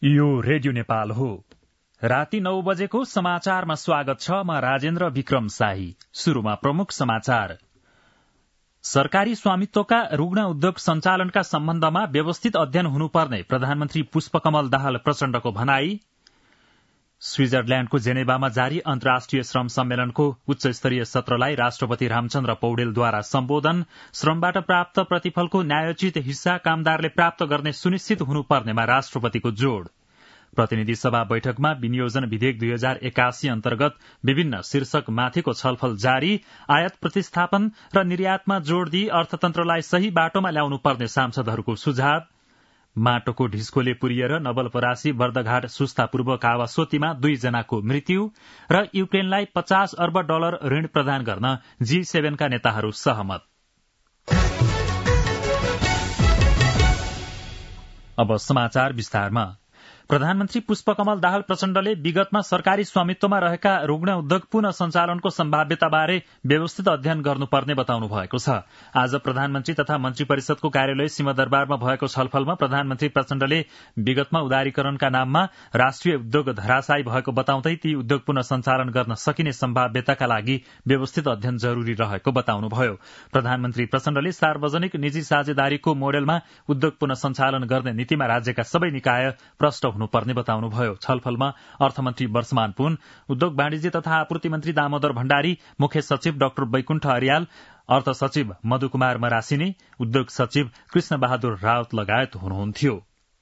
यो रेडियो नेपाल हो। राति 9 बजेको समाचारमा स्वागत छ। म राजेन्द्र विक्रम शाही। शुरूमा प्रमुख समाचार। सरकारी स्वामित्वका रुग्ण उद्योग सञ्चालनका सम्बन्धमा व्यवस्थित अध्ययन हुनुपर्ने प्रधानमन्त्री पुष्पकमल दाहाल प्रचण्डको भनाई। स्विजरल्याण्डको जेनेवामा जारी अन्तर्राष्ट्रिय श्रम सम्मेलनको उच्च स्तरीय सत्रलाई राष्ट्रपति रामचन्द्र पौडेलद्वारा सम्बोधन। श्रमबाट प्राप्त प्रतिफलको न्यायोचित हिस्सा कामदारले प्राप्त गर्ने सुनिश्चित हुनुपर्नेमा राष्ट्रपतिको जोड़। प्रतिनिधि सभा बैठकमा विनियोजन विधेयक 2081 अन्तर्गत विभिन्न शीर्षक माथिको छलफल जारी। आयात प्रतिस्थापन र निर्यातमा जोड़ दिई अर्थतन्त्रलाई सही बाटोमा ल्याउनु पर्ने सांसदहरूको सुझाव। माटोको ढिस्कोले पुरिएर नवलपरासी बर्दघाट सुस्ता पूर्व कावासोतीमा 2 जनाको मृत्यु र युक्रेनलाई $50 अर्ब ऋण प्रदान गर्न G7 का नेताहरू सहमत। अब समाचार विस्तारमा। प्रधानमन्त्री पुष्पकमल दाहाल प्रचण्डले विगतमा सरकारी स्वामित्वमा रहेका रुग्ण उद्योग पुनः सञ्चालनको सम्भाव्यताबारे व्यवस्थित अध्ययन गर्नुपर्ने बताउनु भएको छ। आज प्रधानमन्त्री तथा मन्त्री परिषदको कार्यालय सिंहदरबारमा भएको छलफलमा प्रधानमन्त्री प्रचण्डले विगतमा उदारीकरणका नाममा राष्ट्रिय उद्योग धराशायी भएको बताउँदै ती उद्योग पुनः सञ्चालन गर्न सकिने सम्भाव्यताका लागि व्यवस्थित अध्ययन जरूरी रहेको बताउनुभयो। प्रधानमन्त्री प्रचण्डले सार्वजनिक निजी साझेदारीको मोडेलमा उद्योग पुनः सञ्चालन गर्ने नीतिमा राज्यका सबै निकाय प्रष्ट हुनुपर्ने बताउनुभयो। छलफलमा अर्थमन्त्री वर्षमान पुन, उद्योग वाणिज्य तथा आपूर्ति मन्त्री दामोदर भण्डारी, मुख्य सचिव डाक्टर बैकुण्ठ अर्याल, अर्थ सचिव मधुकुमार मरासिनी, उद्योग सचिव कृष्ण बहादुर रावत लगायत हुनुहुन्थ्यो।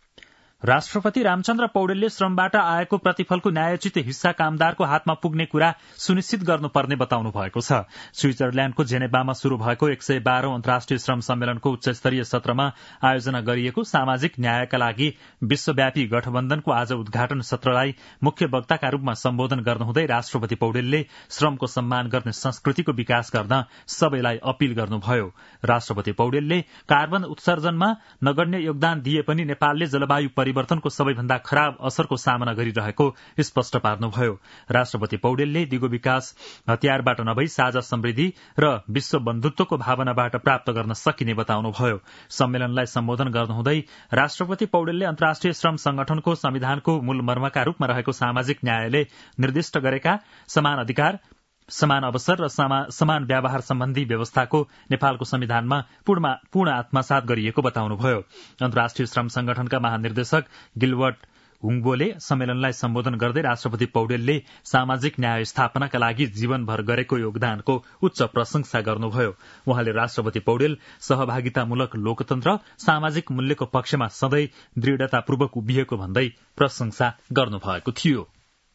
राष्ट्रपति रामचन्द्र पौडेलले श्रमबाट आएको प्रतिफलको न्यायोचित हिस्सा कामदारको हातमा पुग्ने कुरा सुनिश्चित गर्नुपर्ने बताउनु भएको छ। स्विजरल्याण्डको जेनेवामा शुरू भएको 112औं अन्तर्राष्ट्रिय श्रम सम्मेलनको उच्च स्तरीय सत्रमा आयोजना गरिएको सामाजिक न्यायका लागि विश्वव्यापी गठबन्धनको आज उद्घाटन सत्रलाई मुख्य वक्ताका रूपमा सम्बोधन गर्नुहुँदै राष्ट्रपति पौडेलले श्रमको सम्मान गर्ने संस्कृतिको विकास गर्न सबैलाई अपील गर्नुभयो। राष्ट्रपति पौडेलले कार्बन उत्सर्जनमा नगण्य योगदान दिए पनि नेपालले जलवायु परिवर्तनको सबैभन्दा खराब असरको सामना गरिरहेको स्पष्ट पार्नुभयो। राष्ट्रपति पौडेलले दिगो विकास हतियारबाट नभई साझा समृद्धि र विश्व बन्धुत्वको भावनाबाट प्राप्त गर्न सकिने बताउनुभयो। सम्मेलनलाई सम्बोधन गर्नुहुँदै राष्ट्रपति पौडेलले अन्तर्राष्ट्रिय श्रम संगठनको संविधानको मूल मर्मका रूपमा रहेको सामाजिक न्यायले निर्दिष्ट गरेका समान अधिकार, समान अवसर र समान व्यवहार सम्बन्धी व्यवस्थाको नेपालको संविधानमा पूर्ण आत्मसात गरिएको बताउनुभयो। अन्तर्राष्ट्रिय श्रम संगठनका महानिर्देशक गिलबर्ट हुङ्बोले सम्मेलनलाई सम्बोधन गर्दै राष्ट्रपति पौडेलले सामाजिक न्याय स्थापनाका लागि जीवनभर गरेको योगदानको उच्च प्रशंसा गर्नुभयो। उहाँले राष्ट्रपति पौडेल सहभागितामूलक लोकतन्त्र, सामाजिक मूल्यको पक्षमा सधैँ दृढतापूर्वक उभिएको भन्दै प्रशंसा गर्नुभएको थियो।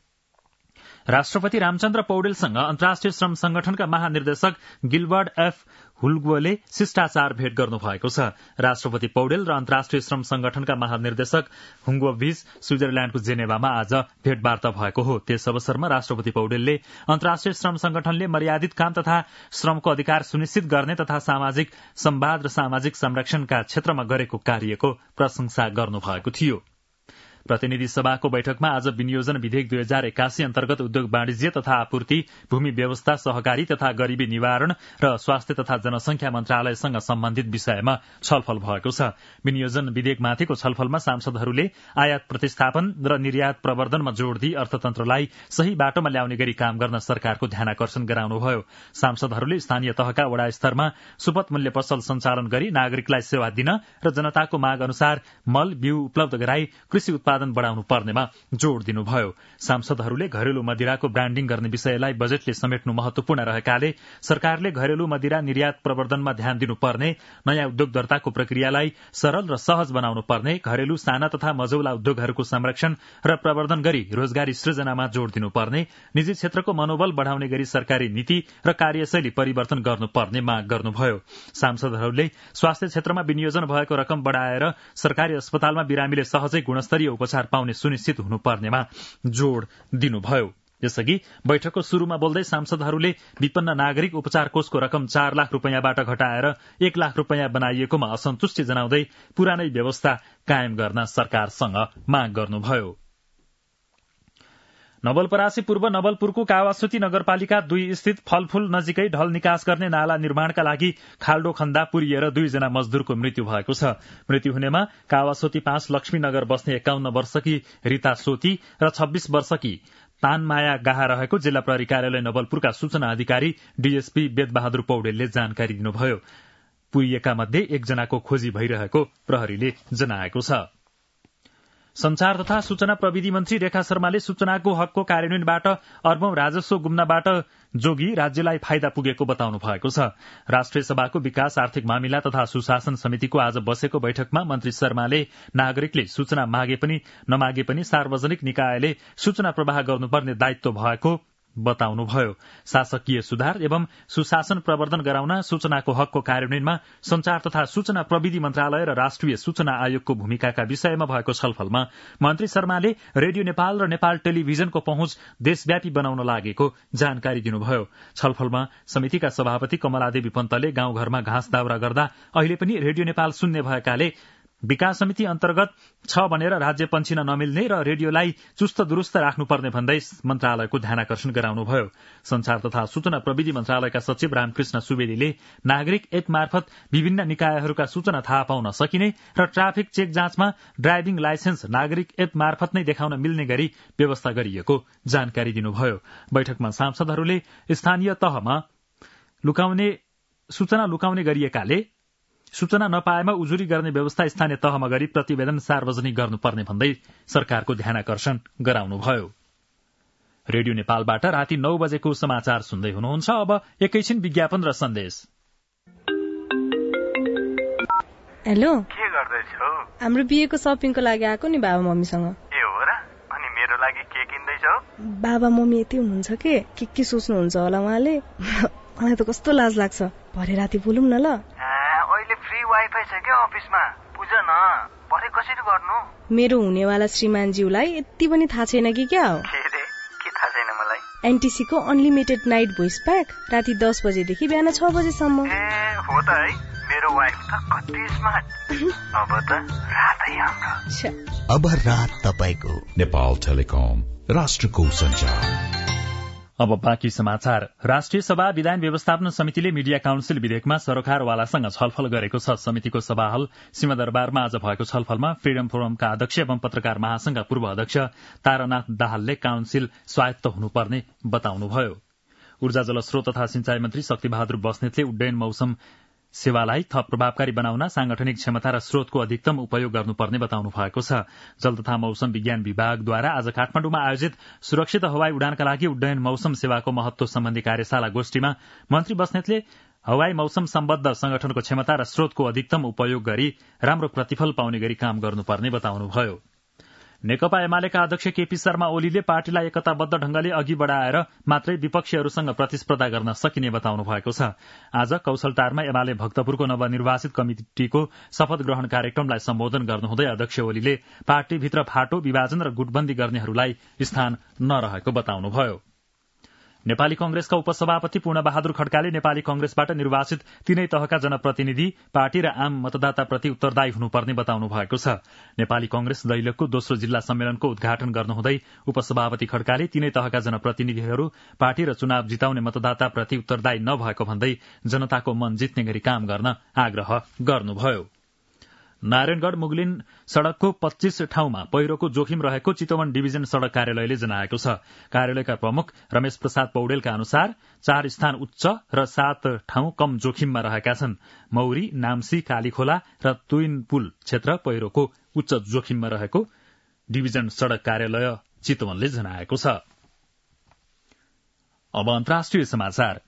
राष्ट्रपति रामचन्द्र पौडेलसँग अन्तर्राष्ट्रिय श्रम संगठनका महानिर्देशक गिलबर्ट एफ हुल्गोले शिष्टाचार भेट गर्नुभएको छ। राष्ट्रपति पौडेल र अन्तर्राष्ट्रिय श्रम संगठनका महानिर्देशक हुङ्गोबीच स्विजरल्याण्डको जेनेवामा आज भेटवार्ता भएको हो। त्यस अवसरमा राष्ट्रपति पौडेलले अन्तर्राष्ट्रिय श्रम संगठनले मर्यादित काम तथा श्रमको अधिकार सुनिश्चित गर्ने तथा सामाजिक संवाद र सामाजिक संरक्षणका क्षेत्रमा गरेको कार्यको प्रशंसा गर्नुभएको थियो। प्रतिनिधि सभाको बैठकमा आज विनियोजन विधेयक 2081 अन्तर्गत उद्योग वाणिज्य तथा आपूर्ति, भूमि व्यवस्था, सहकारी तथा गरीबी निवारण र स्वास्थ्य तथा जनसंख्या मन्त्रालयसँग सम्बन्धित विषयमा छलफल भएको छ। विनियोजन विधेयकमाथिको छलफलमा सांसदहरूले आयात प्रतिस्थापन र निर्यात प्रवर्धनमा जोड़ दिई अर्थतन्त्रलाई सही बाटोमा ल्याउने गरी काम गर्न सरकारको ध्यानाकर्षण गराउनुभयो। सांसदहरूले स्थानीय तहका वडा स्तरमा सुपथ मूल्य पसल सञ्चालन गरी नागरिकलाई सेवा दिन र जनताको माग अनुसार मल बिउ उपलब्ध गराई कृषि उत्पादन बढ़ाउनु पर्नेमा जोड़ दिनुभयो। सांसदहरूले घरेलु मदिराको ब्रान्डिङ गर्ने विषयलाई बजेटले समेट्नु महत्वपूर्ण रहेकाले सरकारले घरेलु मदिरा निर्यात प्रवर्धनमा ध्यान दिनुपर्ने, नयाँ उद्योग दर्ताको प्रक्रियालाई सरल र सहज बनाउनु पर्ने, घरेलु साना तथा मझौला उद्योगहरूको संरक्षण र प्रवर्धन गरी रोजगारी सृजनामा जोड़ दिनुपर्ने, निजी क्षेत्रको मनोबल बढ़ाउने गरी सरकारी नीति र कार्यशैली परिवर्तन गर्नुपर्ने माग गर्नुभयो। सांसदहरूले स्वास्थ्य क्षेत्रमा विनियोजन भएको रकम बढ़ाएर सरकारी अस्पतालमा बिरामीले सहजै गुणस्तरीय उपचार पाउने सुनिश्चित हुनुपर्नेमा जोड़ दिनुभयो। यसअघि बैठकको शुरूमा बोल्दै सांसदहरूले विपन्न नागरिक उपचार कोषको रकम 4 लाख रुपैयाँबाट घटाएर 1 लाख रुपैयाँ बनाइएकोमा असन्तुष्टि जनाउँदै पुरानै व्यवस्था कायम गर्न सरकारसँग माग गर्नुभयो। नवलपरासी पूर्व नवलपुरको कावासोती नगरपालिका 2 स्थित फलफूल नजिकै ढल निकास गर्ने नाला निर्माणका लागि खाल्डो खन्दा पुरिएर 2 जना मजदूरको मृत्यु भएको छ। मृत्यु हुनेमा कावासोती 5 लक्ष्मीनगर बस्ने 51 वर्षकी रीता सोती र 26 वर्षकी तानमाया गाहा रहेको जिल्ला प्रहरी कार्यालय नवलपुरका सूचना अधिकारी डीएसपी वेदबहादुर पौडेलले जानकारी दिनुभयो। पुरिएका मध्ये एकजनाको खोजी भइरहेको प्रहरीले जनाएको छ। संचार तथा सूचना प्रविधि मन्त्री रेखा शर्माले सूचनाको हकको कार्यान्वयनबाट अर्बौं राजस्व गुम्नबाट जोगी राज्यलाई फाइदा पुगेको बताउनु भएको छ। राष्ट्रिय सभाको विकास आर्थिक मामिला तथा सुशासन समितिको आज बसेको बैठकमा मन्त्री शर्माले नागरिकले सूचना मागे पनि नमागे पनि सार्वजनिक निकायले सूचना प्रवाह गर्नुपर्ने दायित्व भएको बताउनुभयो। शासकीय सुधार एवं सुशासन प्रवर्धन गराउन सूचनाको हकको कार्यान्वयनमा संचार तथा सूचना प्रविधि मन्त्रालय र राष्ट्रिय सूचना आयोगको भूमिकाका विषयमा भएको छलफलमा मन्त्री शर्माले रेडियो नेपाल र नेपाल टेलिभिजनको पहुँच देशव्यापी बनाउन लागेको जानकारी दिनुभयो। छलफलमा समितिका सभापति कमलादेवी पन्तले गाउँघरमा घाँस दाउरा गर्दा अहिले पनि रेडियो नेपाल सुन्ने भएकाले विकास समिति अन्तर्गत छ भनेर राज्य पन्छिन नमिल्ने र रेडियोलाई चुस्त दुरूस्त राख्नुपर्ने भन्दै मन्त्रालयको ध्यानाकर्षण गराउनुभयो। संचार तथा सूचना प्रविधि मन्त्रालयका सचिव रामकृष्ण सुवेदीले नागरिक एप मार्फत विभिन्न निकायहरूका सूचना थाहा पाउन सकिने र ट्राफिक चेक जाँचमा ड्राइभिङ लाइसेन्स नागरिक एप मार्फत नै देखाउन मिल्ने गरी व्यवस्था गरिएको जानकारी दिनुभयो। बैठकमा सांसदहरूले स्थानीय तहमा सूचना लुकाउने गरिएकाले सूचना नपाएमा उजुरी गर्ने व्यवस्था स्थानीय तहमा गरी प्रतिवेदन सार्वजनिक गर्नुपर्ने भन्दै सरकारको ध्यानाकर्षण गराउनुभयो। रेडियो नेपालबाट राति 9 बजेको समाचार सुन्दै हुनुहुन्छ। अब एकैछिन विज्ञापन र सन्देश। हेलो, के गर्दैछौ? हाम्रो बिहेको सपिङको लागि आएको नि बाबा मम्मीसँग। ए हो र? अनि मेरो लागि के किन्दैछौ? बाबा मम्मी यति हुनुहुन्छ के सोच्नुहुन्छ होला उहाँले। मलाई त कस्तो लाज लाग्छ। भरे राति बोलौँ न ल। अहिले फ्री वाइफाई छ के अफिसमा? बुझ न, भरे कसरी गर्नु? मेरो हुनेवाला श्रीमानज्यूलाई यति पनि थाहा छैन कि क्या हो? के थाहा छैन मलाई? एनटीसी को अनलिमिटेड नाइट भोइस प्याक राति 10 बजेदेखि बिहान 6 बजेसम्म। ए हो त है, मेरो वाइफ त कति स्मार्ट। अब त रातै हाम्रो। अब रात तपाईको। नेपाल टेलिकम, राष्ट्रको सञ्चार। अब बाँकी समाचार। राष्ट्रिय सभा विधान व्यवस्थापन समितिले मिडिया काउन्सिल विधेयकमा सरोकारवालासँग छलफल गरेको छ। समितिको सभा हल सिंहदरबारमा आज भएको छलफलमा फ्रीडम फोरमका अध्यक्ष एवं पत्रकार महासंघका पूर्व अध्यक्ष तारानाथ दाहालले काउन्सिल स्वायत्त हुनुपर्ने बताउनुभयो। ऊर्जा जलस्रोत तथा सिंचाई मन्त्री शक्तिबहादुर बस्नेतले उड्डयन मौसम सेवालाई थप प्रभावकारी बनाउन सांगठनिक क्षमता र स्रोतको अधिकतम उपयोग गर्नुपर्ने बताउनु भएको छ। जल तथा मौसम विज्ञान विभागद्वारा आज काठमाडौँमा आयोजित सुरक्षित हवाई उडानका लागि उड्डयन मौसम सेवाको महत्व सम्बन्धी कार्यशाला गोष्ठीमा मन्त्री बस्नेतले हवाई मौसम सम्बद्ध संगठनको क्षमता र स्रोतको अधिकतम उपयोग गरी राम्रो प्रतिफल पाउने गरी काम गर्नुपर्ने बताउनुभयो। नेकपा एमालेका अध्यक्ष केपी शर्मा ओलीले पार्टीलाई एकताबद्ध ढंगले अघि बढ़ाएर मात्रै विपक्षीहरूसँग प्रतिस्पर्धा गर्न सकिने बताउनु भएको छ। आज कौशलटारमा एमाले भक्तपुरको नवनिर्वाचित कमिटिको शपथ ग्रहण कार्यक्रमलाई सम्बोधन गर्नुहुँदै अध्यक्ष ओलीले पार्टीभित्र फाटो विभाजन र गुटबन्दी गर्नेहरूलाई स्थान नरहेको बताउनुभयो। नेपाली कंग्रेसका उपसभापति पूर्णबहादुर खड्काले नेपाली कंग्रेसबाट निर्वाचित तीनै तहका जनप्रतिनिधि पार्टी र आम मतदाताप्रति उत्तरदायी हुनुपर्ने बताउनु भएको छ। नेपाली कंग्रेस दैलेखको दोस्रो जिल्ला सम्मेलनको उद्घाटन गर्नुहुँदै उपसभापति खड्काले तीनै तहका जनप्रतिनिधिहरू पार्टी र चुनाव जिताउने मतदाताप्रति उत्तरदायी नभएको भन्दै जनताको मन जित्ने गरी काम गर्न आग्रह गर्नुभयो। नारायणगढ़ मुगलिन सड़कको 25 ठाउँमा पहिरोको जोखिम रहेको चितवन डिभिजन सड़क कार्यालयले जनाएको छ। कार्यालयका प्रमुख रमेश प्रसाद पौडेलका अनुसार 4 स्थान उच्च र 7 ठाउँ कम जोखिममा रहेका छन्। मौरी, नाम्सी, कालीखोला र तुइनपुल क्षेत्र पहिरोको उच्च जोखिममा रहेको डिभिजन सड़क कार्यालय चितवनले जनाएको छ। अब अन्तर्राष्ट्रिय समाचार।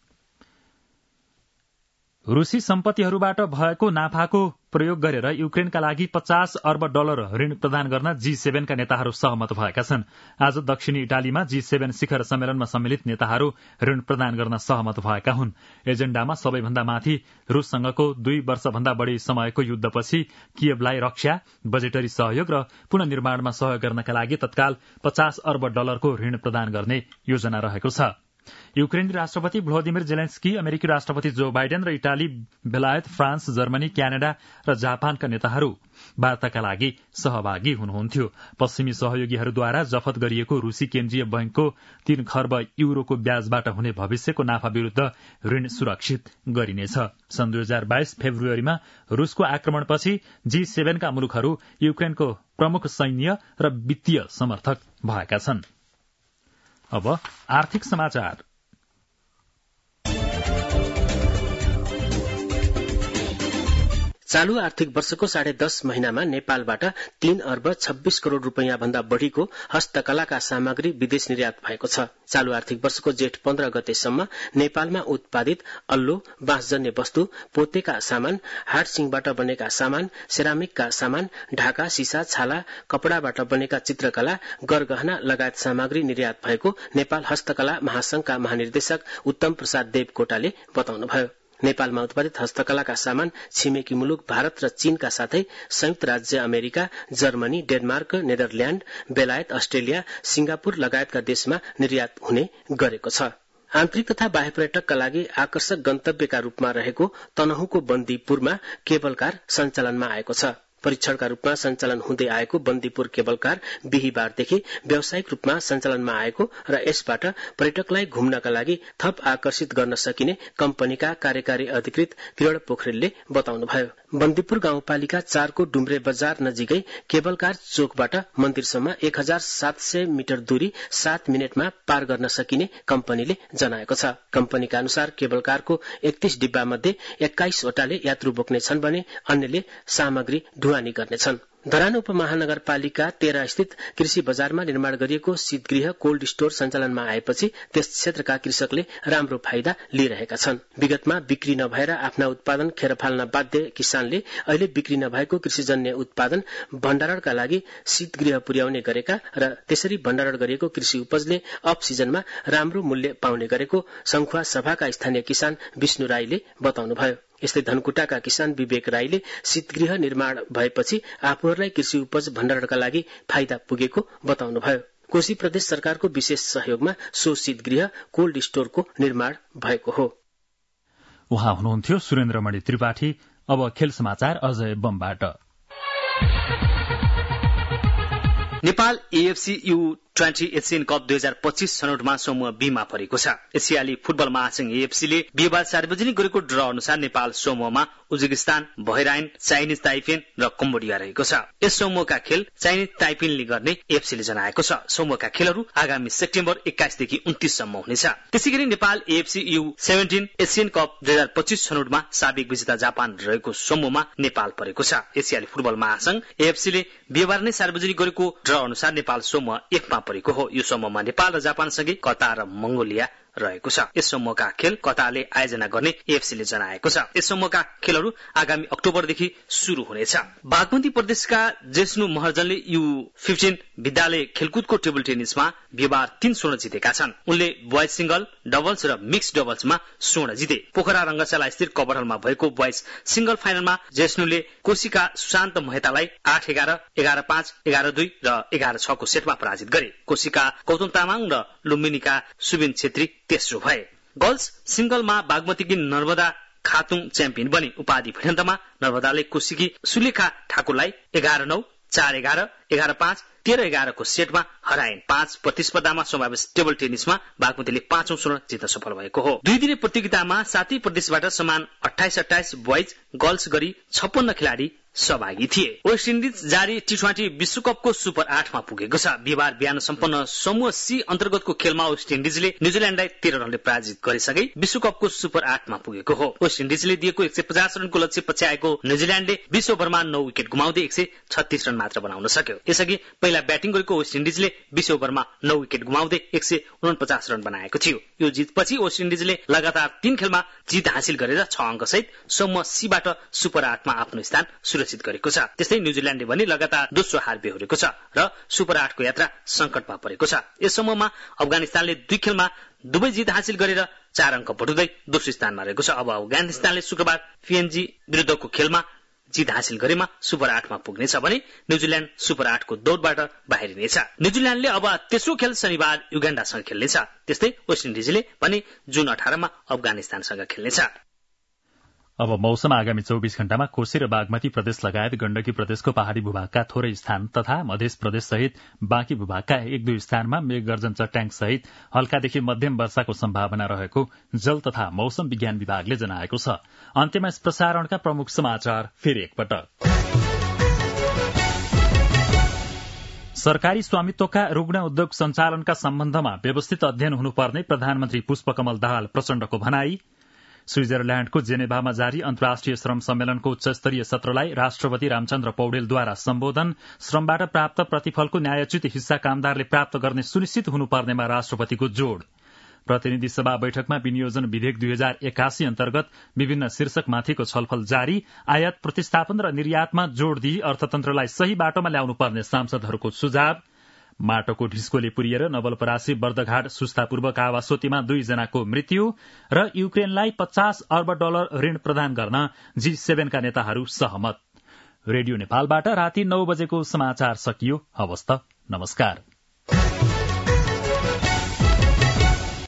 रूसी सम्पत्तिहरूबाट भएको नाफाको प्रयोग गरेर युक्रेनका लागि $50 अर्ब ऋण प्रदान गर्न G7 का नेताहरू सहमत भएका छन्। आज दक्षिणी इटालीमा G7 शिखर सम्मेलनमा सम्मिलित नेताहरू ऋण प्रदान गर्न सहमत भएका हुन्। एजेण्डामा सबैभन्दा माथि रूससँगको 2 वर्षभन्दा बढ़ी समयको युद्धपछि कियवलाई रक्षा, बजेटरी सहयोग र पुनर्निर्माणमा सहयोग गर्नका लागि तत्काल $50 अर्ब ऋण प्रदान गर्ने योजना रहेको छ। युक्रेनी राष्ट्रपति भ्लोदिमिर जेलेन्स्की, अमेरिकी राष्ट्रपति जो बाइडेन र इटाली, बेलायत, फ्रान्स, जर्मनी, क्यानाडा र जापानका नेताहरू वार्ताका लागि सहभागी हुनुहुन्थ्यो। पश्चिमी सहयोगीहरूद्वारा जफत गरिएको रूसी केन्द्रीय बैंकको 3 खर्ब युरोको ब्याजबाट हुने भविष्यको नाफा विरूद्ध ऋण सुरक्षित गरिनेछ। सन् 2022 फेब्रुअरीमा रूसको आक्रमणपछि G7 का मुलुकहरू युक्रेनको प्रमुख सैन्य र वित्तीय समर्थक भएका छन्। अब आर्थिक समाचार। चालू आर्थिक वर्षको 10.5 महिनामा नेपालबाट 3 अर्ब 26 करोड़ रूपैयाँ भन्दा बढ़ीको हस्तकलाका सामग्री विदेश निर्यात भएको छ। चालू आर्थिक वर्षको जेठ 15 गतेसम्म नेपालमा उत्पादित अल्लो, बाँसजन्य वस्तु, पोतेका सामान, हाड सिङबाट बनेका सामान, सेरामिकका सामान, ढाका, सीसा, छाला, कपड़ाबाट बनेका चित्रकला, गरगहना लगायत सामग्री निर्यात भएको नेपाल हस्तकला महासंघका महानिर्देशक उत्तम प्रसाद देवकोटाले बताउनुभयो। नेपालमा उत्पादित हस्तकलाका सामान छिमेकी मुलुक भारत र चीनका साथै संयुक्त राज्य अमेरिका, जर्मनी, डेनमार्क, नेदरल्याण्ड, बेलायत, अस्ट्रेलिया, सिंगापुर लगायतका देशमा निर्यात हुने गरेको छ। आन्तरिक तथा बाह्य पर्यटकका लागि आकर्षक गन्तव्यका रूपमा रहेको तनहुँको बन्दीपुरमा केबल कार सञ्चालनमा आएको छ। परीक्षणका रूपमा सञ्चालन हुँदै आएको बन्दीपुर केबल कार बिहीबारदेखि व्यावसायिक रूपमा सञ्चालनमा आएको र यसबाट पर्यटकलाई घुम्नका लागि थप आकर्षित गर्न सकिने कम्पनीका कार्यकारी अधिकृत किरण पोखरेलले बताउनुभयो। बन्दीपुर गाउँपालिका 4 को डुम्रे बजार नजिकै केबल कार चोकबाट मन्दिरसम्म 1700 मिटर दूरी 7 मिनटमा पार गर्न सकिने कम्पनीले जनाएको छ। कम्पनीका अनुसार केबल कारको 31 डिब्बा मध्ये 21 वटाले यात्रु बोक्नेछन् भने अन्यले सामग्री ढुवानी गर्नेछन्। धरान उपमहानगरपालिका 13 स्थित कृषि बजारमा निर्माण गरिएको शीतगृह कोल्ड स्टोर सञ्चालनमा आएपछि त्यस क्षेत्रका कृषकले राम्रो फाइदा लिइरहेका छन्। विगतमा बिक्री नभएर आफ्ना उत्पादन खेर फाल्न बाध्य किसानले अहिले बिक्री नभएको कृषिजन्य उत्पादन भण्डारणका लागि शीतगृह पुर्याउने गरेका र त्यसरी भण्डारण गरिएको कृषि उपजले अफ सिजनमा राम्रो मूल्य पाउने गरेको संखुवा सभाका स्थानीय किसान विष्णु राईले बताउनुभयो। यस्तै धनकुटाका किसान विवेक राईले शीतगृह निर्माण भएपछि आफूहरूलाई कृषि उपज भण्डारणका लागि फाइदा पुगेको बताउनुभयो। कोशी प्रदेश सरकारको विशेष सहयोगमा सो शीतगृह कोल्ड स्टोरको निर्माण भएको हो। उहाँ हुनुहुन्थ्यो सुरेन्द्रमणि त्रिपाठी। अब खेल समाचार अजय बमबाट। Nepal AFC U20 Asian cup 2025 छनौटमा समूह B मा परेको छ। एसियाली फुटबल महासंघ एएफसीले बिहीबार सार्वजनिक गरेको ड्र अनुसार नेपाल समूहमा उज्बेकिस्तान, बहराइन, चाइनिज ताइपेन र कम्बोडिया रहेको छ। यस समूहका खेल चाइनिज ताइपेनले गर्ने एएफसीले जनाएको छ। समूहका खेलहरू आगामी सेप्टेम्बर 21 देखि 29 सम्म हुनेछ। त्यसैगरी Nepal AFC U17 Asian cup 2025 छनौटमा साबिक विजेता जापान रहेको समूहमा नेपाल परेको छ। एसियाली फुटबल महासंघ एएफसीले बिहीबार नै सार्वजनिक गरेको ड्र अनुसार नेपाल समूह 1 मा परेको हो। यो समूहमा नेपाल र जापानसँगै कतार र मंगोलिया रहेको छ। यस समूहका खेल कतारले आयोजना गर्ने एएफसीले जनाएको छ। यस समूहका खेलहरू आगामी अक्टोबरदेखि शुरू हुनेछ। बागमती प्रदेशका जेस्नु महर्जनले U15 विद्यालय खेलकुदको टेबल टेनिसमा बिहीबार 3 स्वर्ण जितेका छन्। उनले बोइज सिंगल, डबल्स र मिक्स डबल्समा स्वर्ण जिते। पोखरा रंगशाला स्थित कबरहलमा भएको बोइज सिंगल फाइनलमा जेस्नुले कोशीका सुशान्त महेतालाई 8-11, 11-5, 11-2 र 11-6 को सेटमा पराजित गरे। कोशीका गौतम तामाङ र लुम्बिनीका सुबिन छेत्री तेस्रो भए। गर्ल्स सिंगलमा बागमतीकी नर्मदा खातुङ च्याम्पियन बने। उपाधि भिडन्तमा नर्मदाले कोशीकी सुलेखा ठाकुरलाई 11-9, 4-11, 11-5, 13-11 को सेटमा हराइन्। 5 प्रतिस्पर्धामा समावेश टेबल टेनिसमा बागमतीले 5औं स्वर्ण जित्न सफल भएको हो। 2 दिने प्रतियोगितामा 7 प्रदेशबाट समान 28-28 बोइज गर्ल्स गरी 56 खेलाडी सहभागी थिए। वेस्ट इन्डिज जारी टी20 विश्वकपको सुपर 8 मा पुगेको छ। बिहीबार बिहान सम्पन्न समूह सी अन्तर्गतको खेलमा वेस्ट इन्डिजले न्यूजील्याण्डलाई 13 रनले पराजित गरिसके विश्वकपको सुपर 8 मा पुगेको हो। वेस्ट इन्डिजले दिएको 150 रनको लक्ष्य पछ्याएको न्यूजील्याण्डले 20 ओभरमा 9 विकेट गुमाउँदै 136 रन मात्र बनाउन सक्यो। यसअघि पहिला ब्याटिङ गरेको वेस्ट इन्डिजले 20 ओभरमा 9 विकेट गुमाउँदै 149 रन बनाएको थियो। यो जितपछि वेस्ट इन्डिजले लगातार 3 खेलमा जित हासिल गरेर 6 अङ्कसहित समूह सीबाट सुपर 8 मा आफ्नो स्थान सुरक्षित गरेको छ। त्यस्तै न्यूजील्याण्डले पनि लगातार दोस्रो हार बेहोरेको छ र सुपर 8 को यात्रा संकटमा परेको छ। यस समूहमा अफगानिस्तानले 2 खेलमा दुवै जित हासिल गरेर 4 अङ्क बटुल्दै दोस्रो स्थानमा रहेको छ। अब अफगानिस्तानले शुक्रबार पीएनजी विरुद्धको खेलमा जित हासिल गरेमा सुपर 8 मा पुग्नेछ भने न्यूजील्याण्ड सुपर 8 को दौडबाट बाहिरिनेछ। न्यूजील्याण्डले अब तेस्रो खेल शनिबार युगाण्डासँग खेल्नेछ। त्यस्तै वेस्ट इन्डिजले भने जुन 18 मा अफगानिस्तानसँग खेल्नेछ। अब मौसम आगामी 24 घण्टामा कोशी र बागमती प्रदेश लगायत गण्डकी प्रदेशको पहाड़ी भूभागका थोरै स्थान तथा मध्य प्रदेश सहित बाँकी भूभागका 1-2 स्थानमा मेघगर्जन चट्याङ सहित हल्कादेखि मध्यम वर्षाको सम्भावना रहेको जल तथा मौसम विज्ञान विभागले जनाएको छ। अन्त्यमा यस प्रसारणका प्रमुख समाचार फेरि एकपटक। सरकारी स्वामित्वका रुग्ण उद्योग सञ्चालनका सम्बन्धमा व्यवस्थित अध्ययन हुनुपर्ने प्रधानमन्त्री पुष्पकमल दाहाल प्रचण्डको भनाई। स्विजरल्याण्डको जेनेभामा जारी अन्तर्राष्ट्रिय श्रम सम्मेलनको उच्चस्तरीय सत्रलाई राष्ट्रपति रामचन्द्र पौडेलद्वारा सम्बोधन। श्रमबाट प्राप्त प्रतिफलको न्यायोचित हिस्सा कामदारले प्राप्त गर्ने सुनिश्चित हुनुपर्नेमा राष्ट्रपतिको जोड़। प्रतिनिधि सभा बैठकमा विनियोजन विधेयक 2081 अन्तर्गत विभिन्न शीर्षकमाथिको छलफल जारी। आयात प्रतिस्थापन र निर्यातमा जोड़ दिई अर्थतन्त्रलाई सही बाटोमा ल्याउनु पर्ने सांसदहरूको सुझाव। माटोको ढिस्कोले पुरिएर नवलपरासी बर्दघाट सुस्तापूर्वक आवासोतीमा 2 जनाको मृत्यु र युक्रेनलाई $50 अर्ब ऋण प्रदान गर्न G7 का नेताहरू सहमत। रेडियो नेपालबाट राति 9 बजेको समाचार सकियो। हवस् त, नमस्कार।